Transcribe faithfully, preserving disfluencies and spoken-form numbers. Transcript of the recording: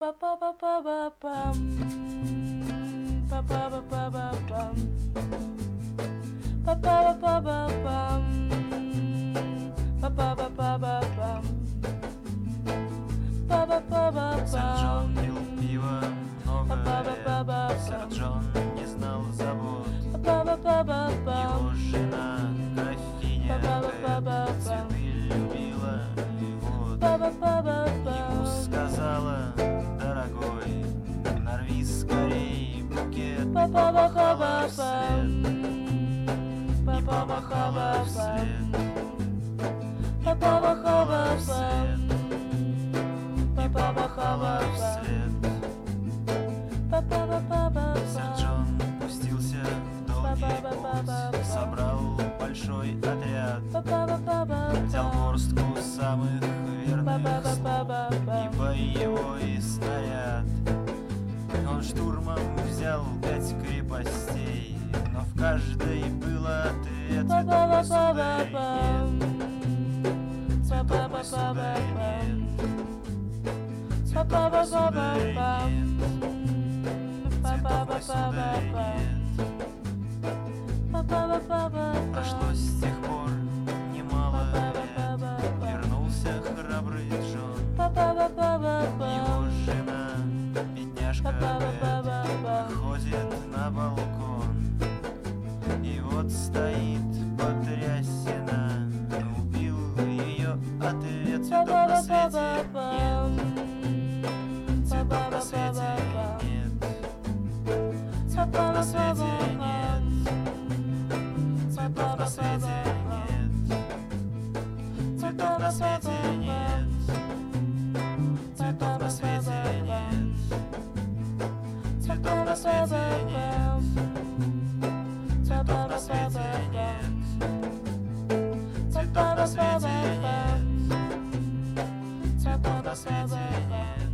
Па-па-па-па-па-пам. Па-па-па-па-па-пам. Па-па-па-па-па-пам. Па-па-па-па-па-пам. Па-па-па-па-пам. Сэр Джон пил пиво много лет. Па-па-па-па-пам. Сэр Джон не знал забот. Па-па-па-па-пам. Его жена графиня Па-па-па-па-пам. Кэт цветы любила. И вот Па-па-па-па-пам. ему сказала: дорогой, нарви скорей букет. И помахала вслед. И помахала вслед. И помахала вслед. И помахала вслед. Сэр Джон пустился в долгий путь, собрал большой отряд, взял горстку самых верных слуг и боевой снаряд. Он штурмом взял пять крепостей, но в каждой был ответ: цветов на сударь нет, цветов на сударь нет, цветов на сударь нет, цветов на сударь нет. Прошло с тех пор немало лет, вернулся храбрый Джон. Его жена, бедняжка Кэт, выходит на балкон. И вот стоит потрясена, убил ее ответ: цветов на свете нет, цветов на свете нет, цветов на свете нет, цветов на свете нет, цветов на свете нет, цветов на свете нет, цветов на свете нет, цветов на свете нет, цветов на свете нет, цветов на свете нет.